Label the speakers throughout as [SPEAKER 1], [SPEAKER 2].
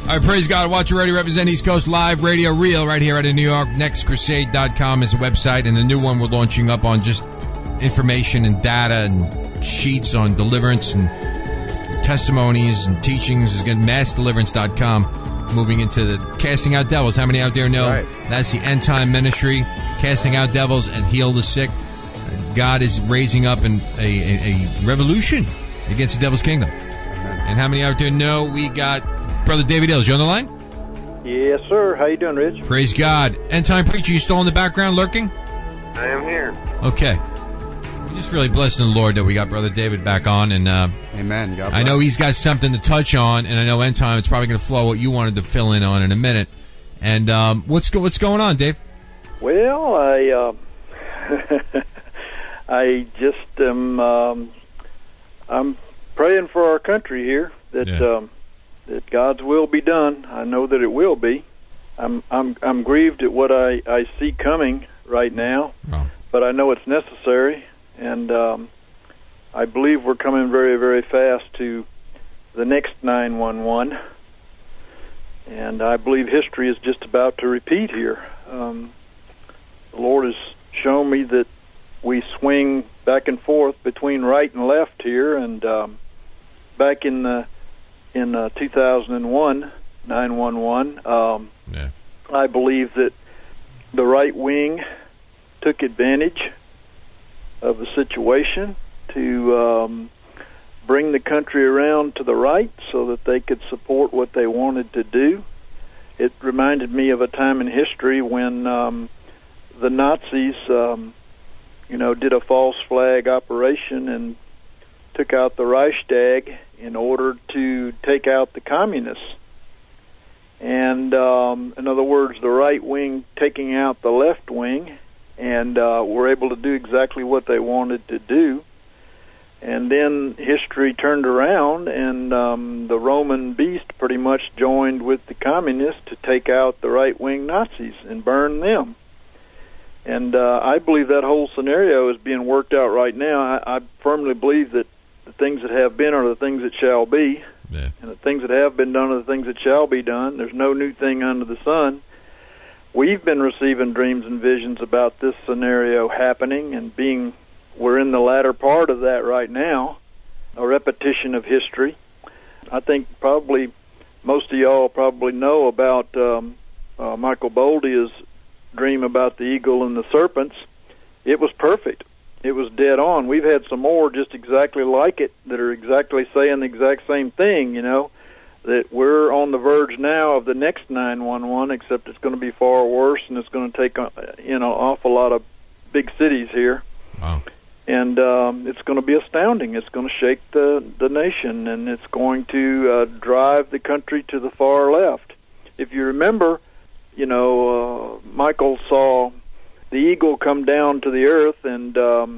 [SPEAKER 1] All right, praise God. Watch Your Radio, represent East Coast Live Radio Real right here out of New York. NextCrusade.com is the website, and the new one we're launching up on just information and data and sheets on deliverance and testimonies and teachings. Again, MassDeliverance.com. Moving into the Casting Out Devils. How many out there know that's the end time ministry? Casting out devils and heal the sick. God is raising up a revolution against the devil's kingdom. And how many out there know we got Brother David Ills? You on the line?
[SPEAKER 2] Yes, sir. How you doing, Rich?
[SPEAKER 1] Praise God. End time preacher, you still in the background lurking?
[SPEAKER 2] I am here.
[SPEAKER 1] Okay. We're just really blessing the Lord that we got Brother David back on. And
[SPEAKER 3] amen. God bless.
[SPEAKER 1] I know he's got something to touch on, and I know end time it's probably going to flow what you wanted to fill in on in a minute. And what's going on, Dave?
[SPEAKER 2] Well, I just am. I'm praying for our country here that that God's will be done. I know that it will be. I'm grieved at what I see coming right now, but I know it's necessary, and I believe we're coming very, very fast to the next 9/11, and I believe history is just about to repeat here. The Lord has shown me that we swing back and forth between right and left here, and back in 2001, 9/11, I believe that the right wing took advantage of the situation to bring the country around to the right so that they could support what they wanted to do. It reminded me of a time in history when the Nazis, did a false flag operation and took out the Reichstag in order to take out the communists. And in other words, the right wing taking out the left wing, and were able to do exactly what they wanted to do. And then history turned around, and the Roman beast pretty much joined with the communists to take out the right-wing Nazis and burn them. And I believe that whole scenario is being worked out right now. I firmly believe that the things that have been are the things that shall be, and the things that have been done are the things that shall be done. There's no new thing under the sun. We've been receiving dreams and visions about this scenario happening, and we're in the latter part of that right now, a repetition of history. I think probably most of y'all probably know about Michael Boldia's dream about the eagle and the serpents. It was perfect. It was dead on. We've had some more just exactly like it that are exactly saying the exact same thing, that we're on the verge now of the next 9/11, except it's going to be far worse, and it's going to take an awful lot of big cities here.
[SPEAKER 1] Wow.
[SPEAKER 2] And it's going to be astounding. It's going to shake the nation, and it's going to drive the country to the far left. If you remember, Michael saw the eagle come down to the earth, and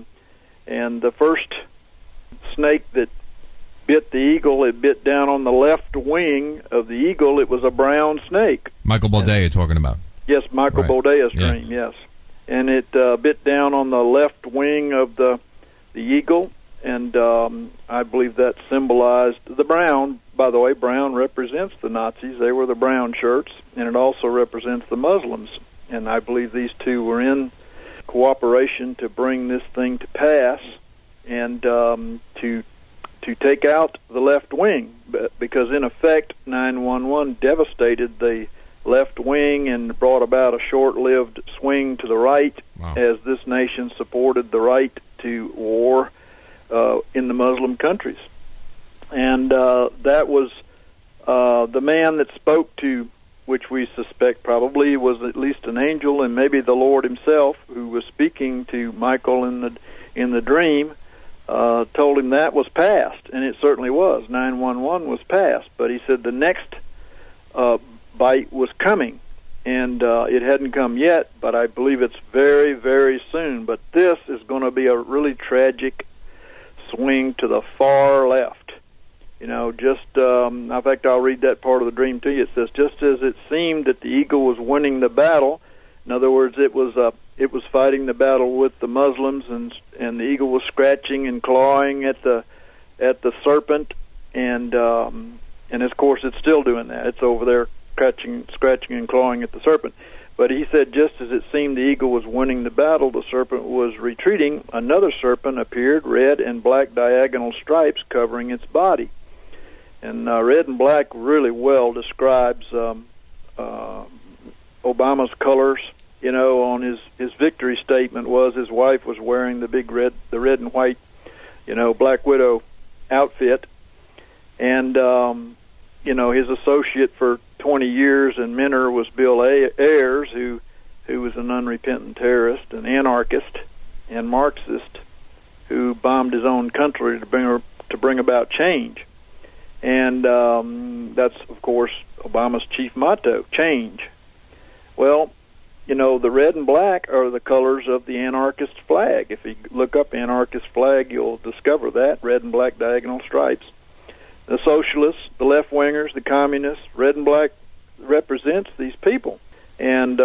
[SPEAKER 2] the first snake that bit the eagle, it bit down on the left wing of the eagle. It was a brown snake.
[SPEAKER 1] Michael Boldea you're talking about.
[SPEAKER 2] Yes, Michael Boldea's dream, yes. And it bit down on the left wing of the eagle, and I believe that symbolized the brown. By the way, brown represents the Nazis. They were the brown shirts, and it also represents the Muslims. And I believe these two were in cooperation to bring this thing to pass and to take out the left wing, because in effect 9/11 devastated the left wing and brought about a short-lived swing to the right.
[SPEAKER 1] Wow.
[SPEAKER 2] As this nation supported the right to war in the Muslim countries. And that was the man that spoke to, which we suspect probably was at least an angel and maybe the Lord himself, who was speaking to Michael in the dream, told him that was past, and it certainly was. 9/11 was past, but he said the next bite was coming, and it hadn't come yet, but I believe it's very, very soon. But this is going to be a really tragic swing to the far left. In fact, I'll read that part of the dream to you. It says, just as it seemed that the eagle was winning the battle, in other words, it was fighting the battle with the Muslims, and the eagle was scratching and clawing at the serpent, and And of course, it's still doing that. It's over there scratching and clawing at the serpent. But he said, just as it seemed the eagle was winning the battle, the serpent was retreating. Another serpent appeared, red and black diagonal stripes covering its body. And red and black really well describes Obama's colors. You know, on his victory statement was his wife was wearing the red and white, Black Widow outfit. And, his associate for 20 years in Mentor was Bill Ayers, who was an unrepentant terrorist, an anarchist, and Marxist, who bombed his own country to bring about change. And that's, of course, Obama's chief motto, change. Well, the red and black are the colors of the anarchist flag. If you look up anarchist flag, you'll discover that, red and black diagonal stripes. The socialists, the left-wingers, the communists, red and black represents these people. And,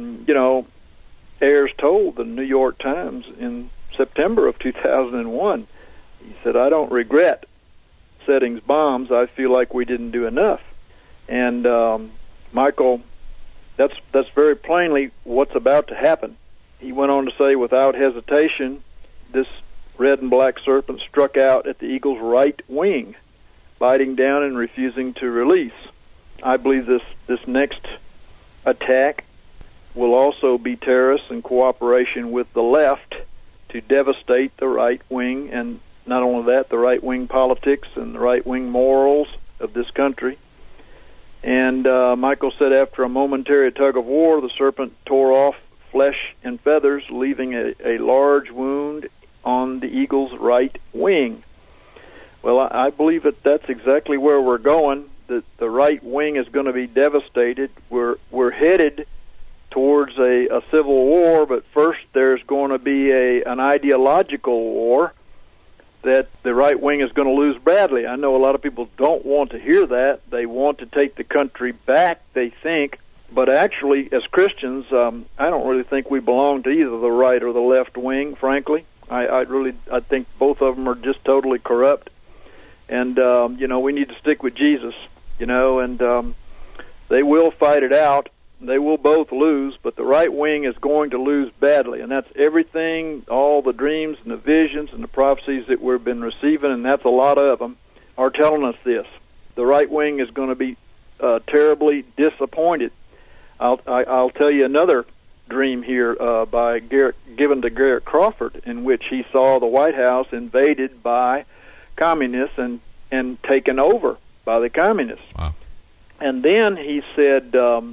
[SPEAKER 2] Ayers told the New York Times in September of 2001, he said, I don't regret setting bombs. I feel like we didn't do enough. And, Michael, that's very plainly what's about to happen. He went on to say, without hesitation, this red and black serpent struck out at the eagle's right wing, biting down and refusing to release. I believe this next attack will also be terrorists in cooperation with the left to devastate the right wing, and not only that, the right wing politics and the right wing morals of this country. And Michael said after a momentary tug of war, the serpent tore off flesh and feathers, leaving a large wound on the eagle's right wing. Well, I believe that's exactly where we're going. That the right wing is going to be devastated. We're headed towards a civil war, but first there's going to be an ideological war that the right wing is going to lose badly. I know a lot of people don't want to hear that. They want to take the country back, they think. But actually, as Christians, I don't really think we belong to either the right or the left wing, frankly. I think both of them are just totally corrupt. And, we need to stick with Jesus, and they will fight it out. They will both lose, but the right wing is going to lose badly, and that's everything, all the dreams and the visions and the prophecies that we've been receiving, and that's a lot of them, are telling us this. The right wing is going to be terribly disappointed. I'll tell you another dream here given to Garrett Crawford, in which he saw the White House invaded by communists and taken over by the communists.
[SPEAKER 1] Wow.
[SPEAKER 2] And then he said,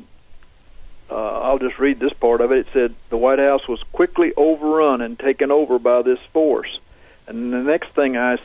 [SPEAKER 2] I'll just read this part of it. It said, the White House was quickly overrun and taken over by this force. And the next thing I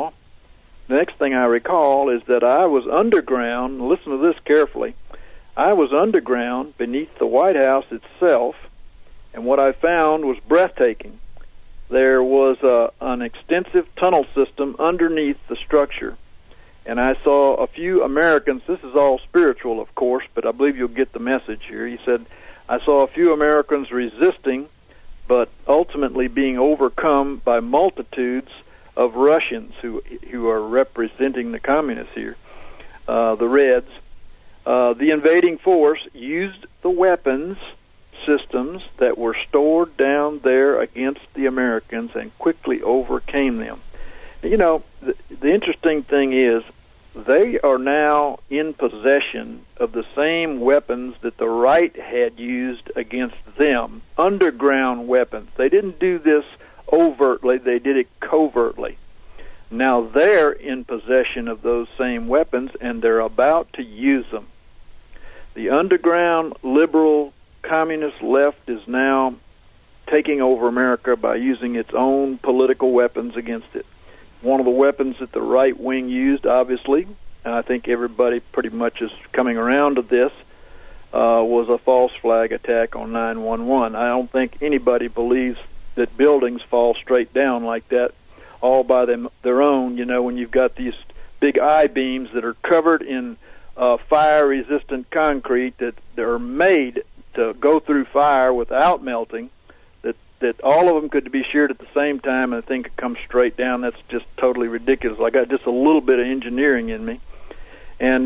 [SPEAKER 2] recall is that I was underground. Listen to this carefully. I was underground beneath the White House itself, and what I found was breathtaking. There was an extensive tunnel system underneath the structure, and I saw a few Americans. This is all spiritual, of course, but I believe you'll get the message here. He said, I saw a few Americans resisting, but ultimately being overcome by multitudes of Russians who are representing the communists here, the Reds. The invading force used the weapons systems that were stored down there against the Americans and quickly overcame them. The interesting thing is they are now in possession of the same weapons that the right had used against them, underground weapons. They didn't do this overtly, they did it covertly. Now they're in possession of those same weapons, and they're about to use them. The underground liberal communist left is now taking over America by using its own political weapons against it. One of the weapons that the right wing used, obviously, and I think everybody pretty much is coming around to this, was a false flag attack on 9/11. I don't think anybody believes that buildings fall straight down like that all by their own. When you've got these big I-beams that are covered in fire-resistant concrete that are made to go through fire without melting, that all of them could be sheared at the same time and the thing could come straight down. That's just totally ridiculous. I got just a little bit of engineering in me. And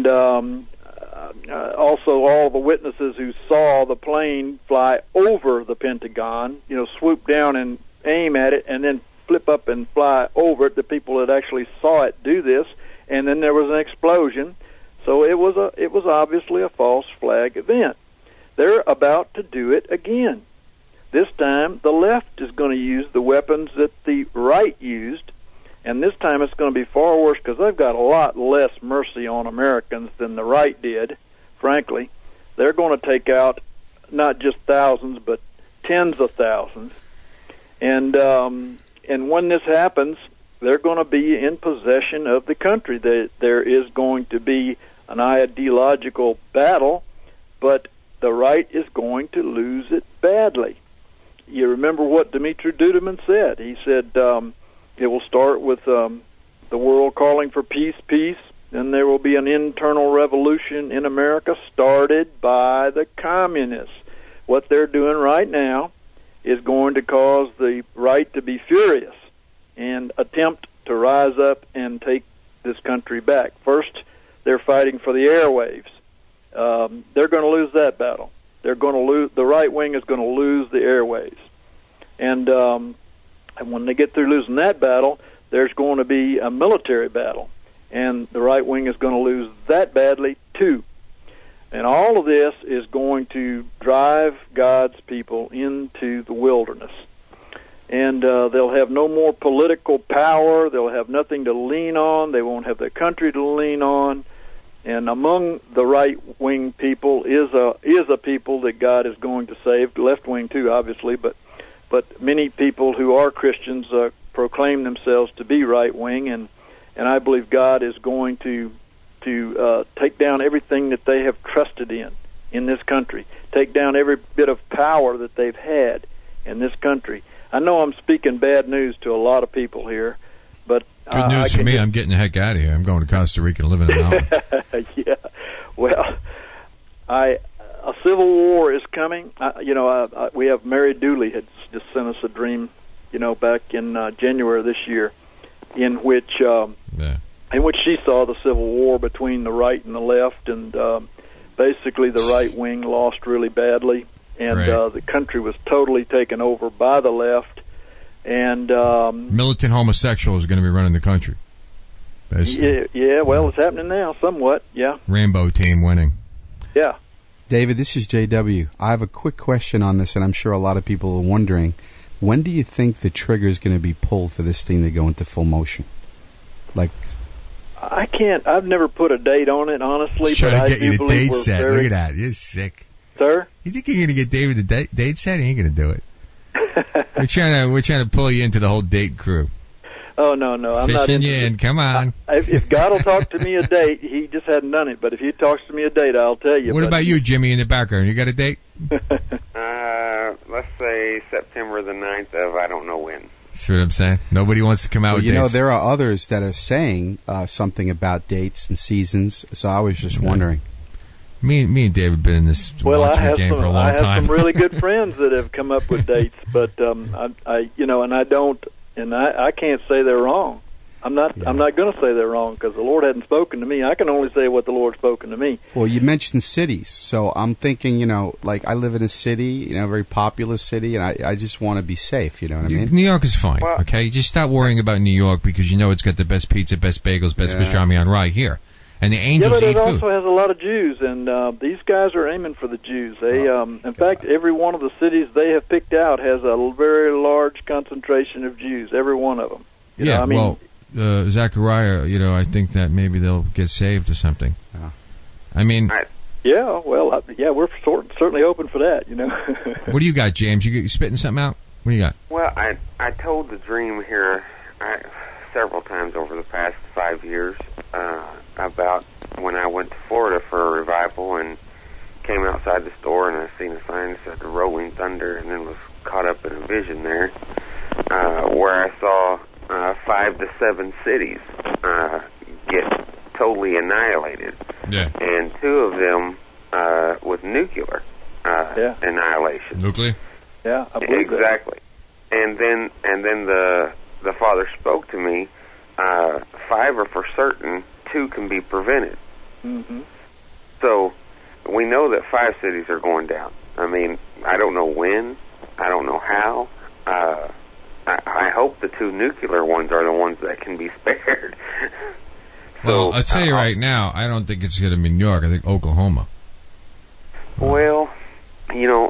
[SPEAKER 2] also all the witnesses who saw the plane fly over the Pentagon, swoop down and aim at it and then flip up and fly over it, the people that actually saw it do this, and then there was an explosion. So it was obviously a false flag event. They're about to do it again. This time the left is going to use the weapons that the right used, and this time it's going to be far worse because they've got a lot less mercy on Americans than the right did, frankly. They're going to take out not just thousands but tens of thousands. And when this happens, they're going to be in possession of the country. There is going to be an ideological battle, but the right is going to lose it badly. You remember what Dmitry Duduman said. He said it will start with the world calling for peace, and there will be an internal revolution in America started by the communists. What they're doing right now is going to cause the right to be furious and attempt to rise up and take this country back. First, they're fighting for the airwaves. They're going to lose that battle. They're going to lose. The right wing is going to lose the airwaves, and when they get through losing that battle, there's going to be a military battle, and the right wing is going to lose that badly too. And all of this is going to drive God's people into the wilderness. And they'll have no more political power. They'll have nothing to lean on. They won't have their country to lean on. And among the right-wing people is a people that God is going to save. The left-wing too, obviously, but many people who are Christians proclaim themselves to be right-wing, and I believe God is going to take down everything that they have trusted in this country, take down every bit of power that they've had in this country. I know I'm speaking bad news to a lot of people here, but
[SPEAKER 1] good news for me. I'm getting the heck out of here. I'm going to Costa Rica to live in a mountain.
[SPEAKER 2] Yeah, well, a civil war is coming. We have Mary Dooley had just sent us a dream, back in January of this year, in which she saw the civil war between the right and the left, and basically the right wing lost really badly, and the country was totally taken over by the left. And
[SPEAKER 1] militant homosexuals are going to be running the country. Basically.
[SPEAKER 2] Yeah. Well, it's happening now, somewhat. Yeah.
[SPEAKER 1] Rainbow team winning.
[SPEAKER 2] Yeah.
[SPEAKER 3] David, this is JW. I have a quick question on this, and I'm sure a lot of people are wondering: when do you think the trigger is going to be pulled for this thing to go into full motion?
[SPEAKER 2] I can't. I've never put a date on it, honestly.
[SPEAKER 1] Trying
[SPEAKER 2] but
[SPEAKER 1] to get
[SPEAKER 2] I
[SPEAKER 1] you
[SPEAKER 2] do
[SPEAKER 1] the date
[SPEAKER 2] we're
[SPEAKER 1] set.
[SPEAKER 2] very...
[SPEAKER 1] Look at that. You're sick,
[SPEAKER 2] sir.
[SPEAKER 1] You think you're going to get David the date set? He ain't going to do it. We're trying to pull you into the whole date crew.
[SPEAKER 2] Oh no, I'm not
[SPEAKER 1] fishing you in. Come on.
[SPEAKER 2] If God will talk to me a date, He just hadn't done it. But if He talks to me a date, I'll tell you.
[SPEAKER 1] What about you, Jimmy, in the background? You got a date?
[SPEAKER 4] Let's say September the 9th of I don't know when.
[SPEAKER 1] See what I'm saying? Nobody wants to come out with dates.
[SPEAKER 3] There are others that are saying something about dates and seasons, so I was just wondering.
[SPEAKER 1] Me and David have been in this watching game for a long time.
[SPEAKER 2] I have some really good friends that have come up with dates, but I can't say they're wrong. I'm not going to say they're wrong because the Lord hadn't spoken to me. I can only say what the Lord's spoken to me.
[SPEAKER 3] Well, you mentioned cities, so I'm thinking, I live in a city, a very populous city, and I just want to be safe, you know what I mean?
[SPEAKER 1] New York is fine, okay? Just stop worrying about New York because it's got the best pizza, best bagels, best pastrami on rye here. And the Angels eat food.
[SPEAKER 2] Yeah, but it also has a lot of Jews, and these guys are aiming for the Jews. They, in fact, every one of the cities they have picked out has a very large concentration of Jews, every one of them.
[SPEAKER 1] Zechariah, I think that maybe they'll get saved or something. I mean...
[SPEAKER 2] Yeah, well, we're certainly open for that,
[SPEAKER 1] What do you got, James? You spitting something out? What do you got?
[SPEAKER 4] Well, I told the dream here several times over the past 5 years about when I went to Florida for a revival and came outside the store and I seen a sign that said the Rolling Thunder, and then was caught up in a vision there where I saw 5 to 7 cities get totally annihilated, and 2 of them with nuclear annihilation.
[SPEAKER 1] Nuclear?
[SPEAKER 2] Yeah, I believe
[SPEAKER 4] exactly. And then the Father spoke to me. 5 are for certain. 2 can be prevented.
[SPEAKER 2] Mm-hmm.
[SPEAKER 4] So we know that 5 cities are going down. I mean, I don't know when. I don't know how. I hope the 2 nuclear ones are the ones that can be spared.
[SPEAKER 1] Well, I'll tell you right now, I don't think it's going to be New York. I think Oklahoma.
[SPEAKER 4] Well, you know,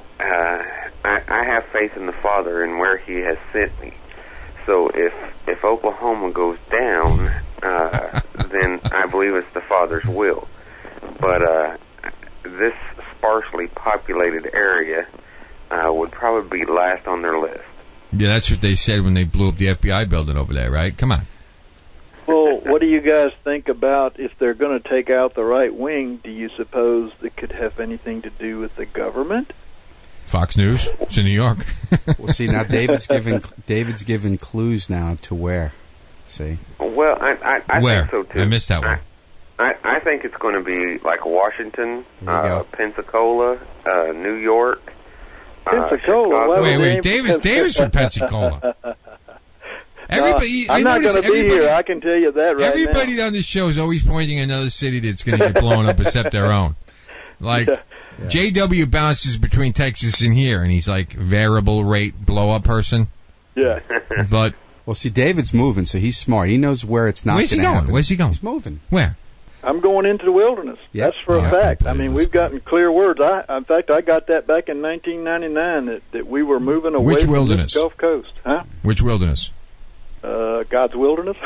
[SPEAKER 4] I have faith in the Father and where He has sent me. So if Oklahoma goes down, then I believe it's the Father's will. But this sparsely populated area would probably be last on their list.
[SPEAKER 1] Yeah, that's what they said when they blew up the FBI building over there, right? Come on.
[SPEAKER 2] Well, what do you guys think about if they're going to take out the right wing? Do you suppose it could have anything to do with the government?
[SPEAKER 1] Fox News. It's in New York.
[SPEAKER 3] Well, see, now David's given clues now to where. See?
[SPEAKER 4] Well, I
[SPEAKER 1] where?
[SPEAKER 4] think so too.
[SPEAKER 1] I missed that one.
[SPEAKER 4] I think it's going to be like Washington, Pensacola, New York.
[SPEAKER 2] Pensacola?
[SPEAKER 1] Wait, David's from Pensacola. Everybody,
[SPEAKER 2] I'm not going to be here. I can tell you that right
[SPEAKER 1] everybody
[SPEAKER 2] now.
[SPEAKER 1] on this show is always pointing at another city that's going to get blown up except their own. Like, JW bounces between Texas and here, and he's like variable rate blow-up person.
[SPEAKER 2] Yeah.
[SPEAKER 1] But
[SPEAKER 3] well, see, David's moving, so he's smart. He knows where it's not going to happen.
[SPEAKER 1] Where's he going?
[SPEAKER 3] He's moving.
[SPEAKER 1] Where?
[SPEAKER 2] I'm going into the wilderness.
[SPEAKER 3] Yep.
[SPEAKER 2] That's for a fact. I mean, we've gotten clear words. In fact, I got that back in 1999 that we were moving away
[SPEAKER 1] Which
[SPEAKER 2] from
[SPEAKER 1] wilderness?
[SPEAKER 2] the Gulf Coast. Huh?
[SPEAKER 1] Which wilderness?
[SPEAKER 2] God's wilderness.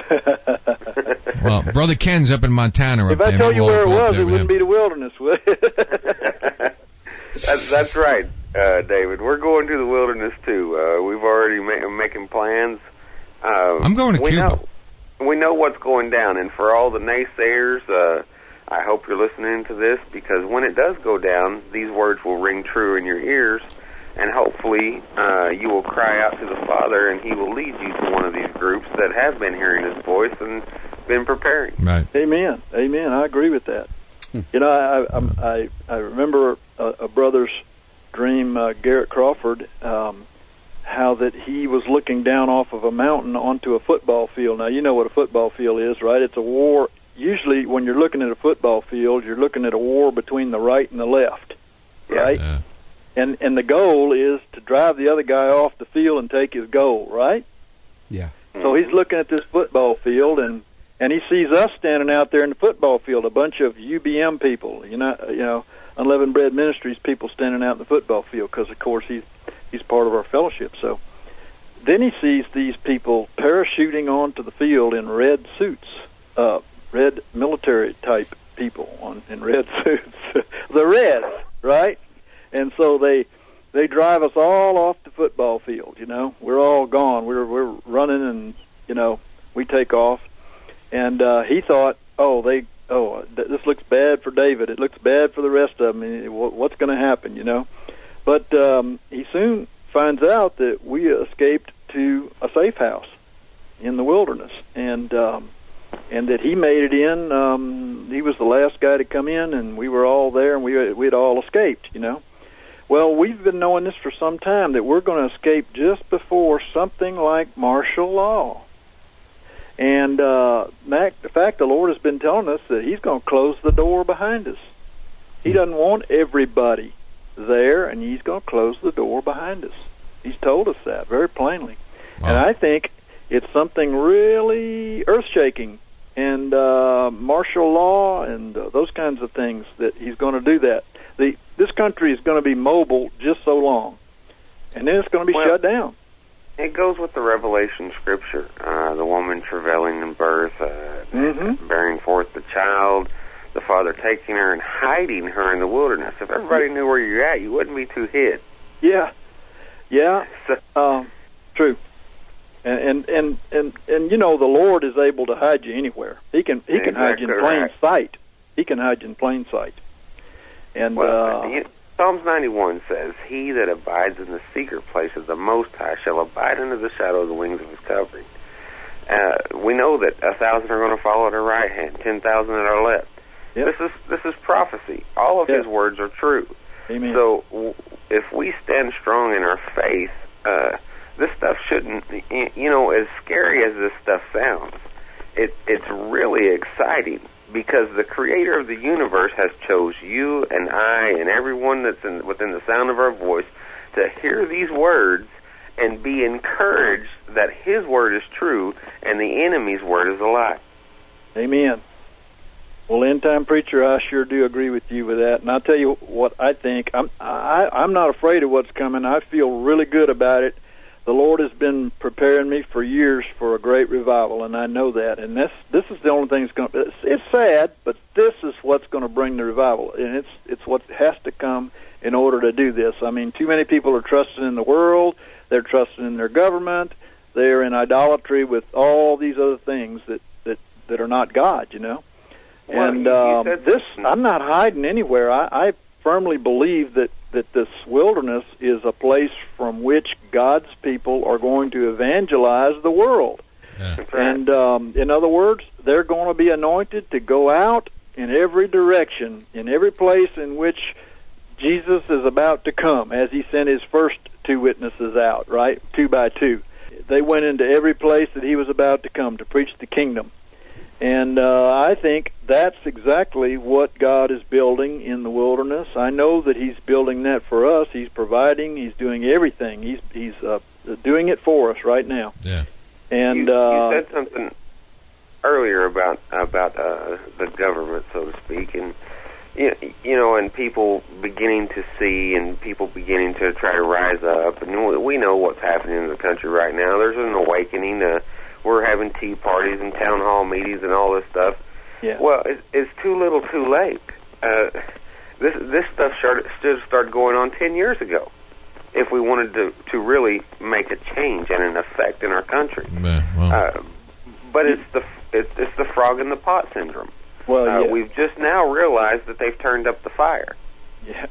[SPEAKER 1] Well, Brother Ken's up in Montana.
[SPEAKER 2] If I told you where it was, it wouldn't be the wilderness, would it?
[SPEAKER 4] That's right, David. We're going to the wilderness, too. We've already making plans.
[SPEAKER 1] I'm going to Cuba.
[SPEAKER 4] We know what's going down, and for all the naysayers, I hope you're listening to this, because when it does go down, these words will ring true in your ears, and hopefully you will cry out to the Father, and He will lead you to one of these groups that have been hearing His voice and been preparing.
[SPEAKER 1] Right.
[SPEAKER 2] Amen. Amen. I agree with that. You know, I remember a brother's dream, Garrett Crawford, how that he was looking down off of a mountain onto a football field. Now, you know what a football field is, right? It's a war. Usually when you're looking at a football field, you're looking at a war between the right and the left, right?
[SPEAKER 1] Yeah.
[SPEAKER 2] And the goal is to drive the other guy off the field and take his goal, right?
[SPEAKER 3] Yeah.
[SPEAKER 2] So he's looking at this football field, and he sees us standing out there in the football field, a bunch of UBM people, you know, Unleavened Bread Ministries people standing out in the football field, because, of course, he's part of our fellowship. So then he sees these people parachuting onto the field in red suits, red military-type people in red suits. The Reds, right? And so they drive us all off the football field, you know. We're all gone. We're running, and, you know, we take off. And he thought, this looks bad for David. It looks bad for the rest of them. What's going to happen, you know? But he soon finds out that we escaped to a safe house in the wilderness, and that he made it in. He was the last guy to come in, and we were all there, and we'd all escaped, you know. Well, we've been knowing this for some time, that we're going to escape just before something like martial law. And in fact, the Lord has been telling us that He's going to close the door behind us. He doesn't want everybody there, and He's going to close the door behind us. He's told us that very plainly. Wow. And I think it's something really earth-shaking, and martial law and those kinds of things, that He's going to do that. This country is going to be mobile just so long, and then it's going to be shut down.
[SPEAKER 4] It goes with the Revelation scripture, the woman travailing in birth, bearing forth the child, the Father taking her and hiding her in the wilderness. If everybody knew where you're at, you wouldn't be too hid.
[SPEAKER 2] Yeah, true. And you know, the Lord is able to hide you anywhere. He can hide you in plain sight. He can hide you in plain sight. And
[SPEAKER 4] Psalms 91 says, "He that abides in the secret place of the Most High shall abide under the shadow of the wings of His covering." We know that 1,000 are going to fall at our right hand, 10,000 at our left. Yep. This is prophecy. All of His words are true.
[SPEAKER 2] Amen.
[SPEAKER 4] So if we stand strong in our faith, this stuff shouldn't, you know, as scary as this stuff sounds, it's really exciting, because because the Creator of the universe has chose you and I and everyone that's within the sound of our voice to hear these words and be encouraged that His word is true and the enemy's word is a lie.
[SPEAKER 2] Amen. Well, End Time Preacher, I sure do agree with you with that. And I'll tell you what I think. I'm not afraid of what's coming. I feel really good about it. The Lord has been preparing me for years for a great revival, and I know that. And this is the only thing that's going to... It's sad, but this is what's going to bring the revival. And it's what has to come in order to do this. I mean, too many people are trusting in the world. They're trusting in their government. They're in idolatry with all these other things that are not God, you know.
[SPEAKER 4] Well,
[SPEAKER 2] and I'm not hiding anywhere. I firmly believe that this wilderness is a place from which God's people are going to evangelize the world.
[SPEAKER 1] Yeah.
[SPEAKER 2] And in other words, they're going to be anointed to go out in every direction, in every place in which Jesus is about to come, as He sent His first two witnesses out, right, 2 by 2. They went into every place that He was about to come to preach the kingdom. And I think that's exactly what God is building in the wilderness. I know that He's building that for us. He's providing. He's doing everything. He's doing it for us right now.
[SPEAKER 1] Yeah.
[SPEAKER 4] You
[SPEAKER 2] And
[SPEAKER 4] said something earlier about the government, so to speak, and you know, and people beginning to see and people beginning to try to rise up. And we know what's happening in the country right now. There's an awakening. We're having tea parties and town hall meetings and all this stuff.
[SPEAKER 2] Yeah.
[SPEAKER 4] Well, it's too little, too late. This stuff should start going on 10 years ago if we wanted to really make a change and an effect in our country. But it's the frog in the pot syndrome.
[SPEAKER 2] Well, yeah.
[SPEAKER 4] We've just now realized that they've turned up the fire.
[SPEAKER 2] Yeah.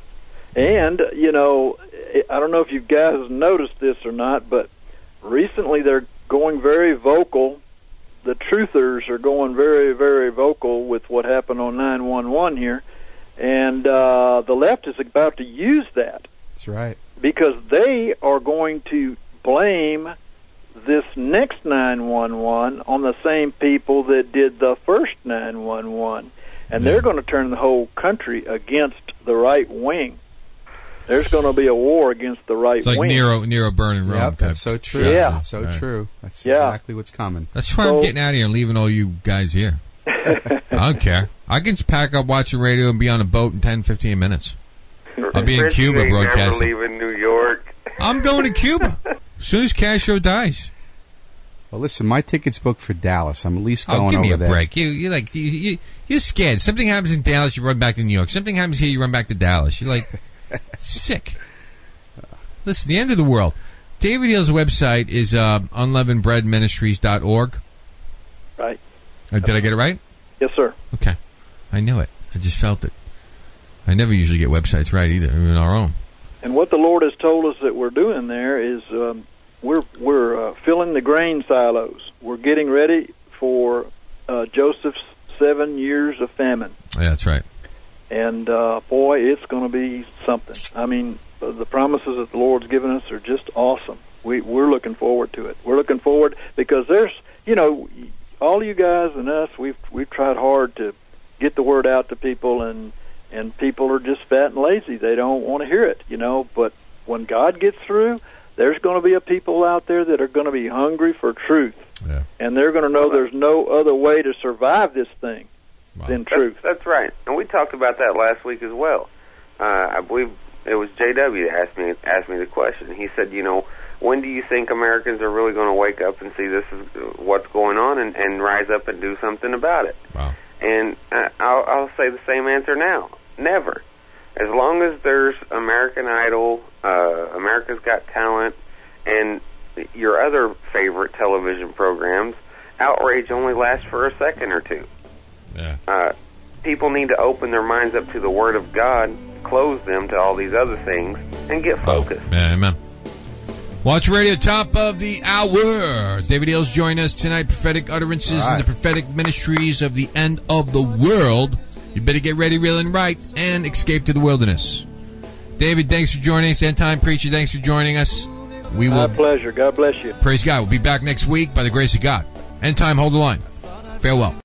[SPEAKER 2] And, you know, I don't know if you guys noticed this or not, but recently they're going very vocal. The truthers are going very, very vocal with what happened on 9/11 here. And the left is about to use that.
[SPEAKER 3] That's right.
[SPEAKER 2] Because they are going to blame this next 9/11 on the same people that did the first 9/11. And they're going to turn the whole country against the right wing. There's going to be a war against the right wing.
[SPEAKER 1] It's like Nero burning Rome.
[SPEAKER 3] Yep, that's so true.
[SPEAKER 2] Yeah.
[SPEAKER 3] That's so true. That's exactly what's coming.
[SPEAKER 1] That's why I'm getting out of here and leaving all you guys here. I don't care. I can just pack up, watch the radio, and be on a boat in 10, 15 minutes. I'll be in Cuba broadcasting.
[SPEAKER 4] Never leaving New York.
[SPEAKER 1] I'm going to Cuba as soon as Castro dies.
[SPEAKER 3] Well, listen, my ticket's booked for Dallas. I'm at least going over there.
[SPEAKER 1] Give me a break. You're scared. Something happens in Dallas, you run back to New York. Something happens here, you run back to Dallas. You're like sick. Listen, the end of the world. David Hill's website is unleavenedbreadministries.org.
[SPEAKER 2] Right.
[SPEAKER 1] Did I get it right?
[SPEAKER 2] Yes, sir.
[SPEAKER 1] Okay. I knew it. I just felt it. I never usually get websites right either, even our own.
[SPEAKER 2] And what the Lord has told us that we're doing there is we're filling the grain silos. We're getting ready for Joseph's 7 years of famine.
[SPEAKER 1] Yeah, that's right.
[SPEAKER 2] And, boy, it's going to be something. I mean, the promises that the Lord's given us are just awesome. We're looking forward to it. We're looking forward because there's, you know, all you guys and us, we've tried hard to get the word out to people, and people are just fat and lazy. They don't want to hear it, you know. But when God gets through, there's going to be a people out there that are going to be hungry for truth.
[SPEAKER 1] Yeah.
[SPEAKER 2] And they're going to know there's no other way to survive this thing than truth.
[SPEAKER 4] That's right. And we talked about that last week as well. I believe it was JW that asked me the question. He said, you know, when do you think Americans are really going to wake up and see this is what's going on and rise up and do something about it?
[SPEAKER 1] Wow.
[SPEAKER 4] And I'll say the same answer now. Never. As long as there's American Idol, America's Got Talent, and your other favorite television programs, outrage only lasts for a second or two.
[SPEAKER 1] Yeah.
[SPEAKER 4] People need to open their minds up to the Word of God, close them to all these other things, and get focused.
[SPEAKER 1] Yeah, amen. Watch Radio, top of the hour. David Hill's joined us tonight. Prophetic utterances in the prophetic ministries of the end of the world. You better get ready, real and right, and escape to the wilderness. David, thanks for joining us. End Time Preacher, thanks for joining us.
[SPEAKER 2] My pleasure. God bless you.
[SPEAKER 1] Praise God. We'll be back next week by the grace of God. End Time, hold the line. Farewell.